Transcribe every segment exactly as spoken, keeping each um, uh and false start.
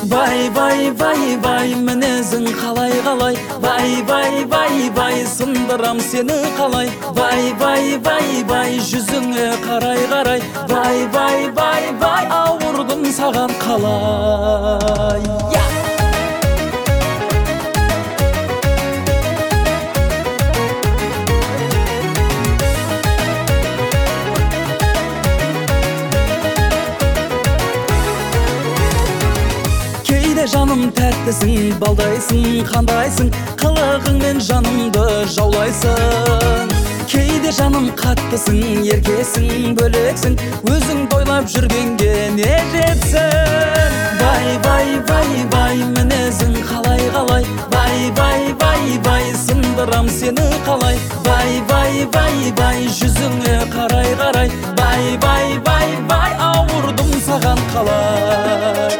Бай бай бай бай мінезің қалай қалай, бай бай бай бай сындырам сені қалай, бай бай бай бай жүзіңе қарай қарай, бай бай бай бай ауырдым саған қалай. Жаным тәттісің, балдайсың, қандайсың, қылығыңмен жанымды жаулайсың. Кейде жаным қаттысың, еркесің, бөлексің, өзің тойлап жүргенге не жетсін. Бай бай бай бай мінезің қалай қалай, бай бай бай бай сындырам сені қалай, бай бай бай бай жүзіңе қарай қарай, бай бай бай бай ауырдым саған қалай.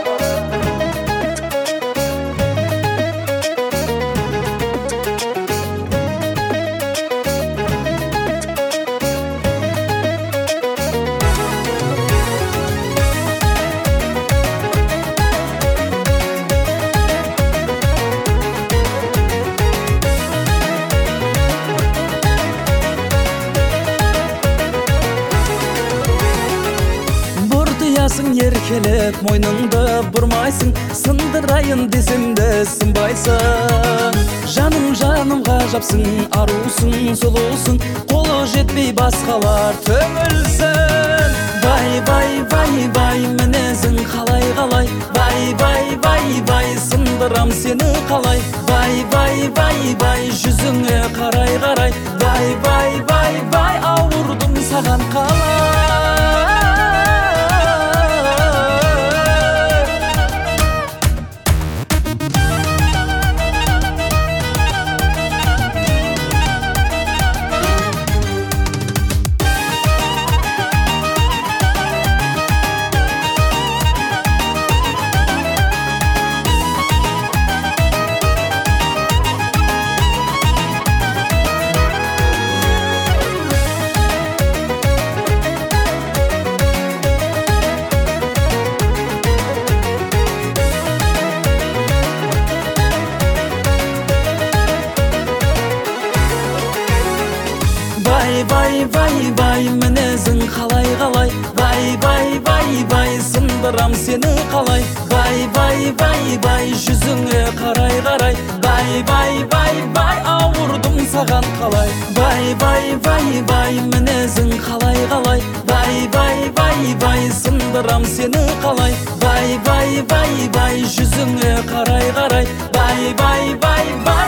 Еркелеп мойныңды бұрмайсың, сындырайын десем де сынбайсың. Жаным жаным ғажапсың, арусың, сұлусың, қолы жетпей басқалар түңілсін. Бай бай бай бай мінезің қалай қалай, бай бай бай бай сындырам сені қалай, бай бай бай бай жүзіңе қарай қарай, бай бай бай бай ауырдым саған қалай. Бай бай бай мінезің қалай қалай, бай бай бай бай сындырам сені қалай, бай бай бай бай жүзіңе қарай қарай, бай бай бай бай ауырдым саған қалай. Бай бай бай бай мінезің қалай қалай, бай бай бай бай сындырам сені қалай, бай бай бай бай жүзіңе қарай қарай, бай бай бай бай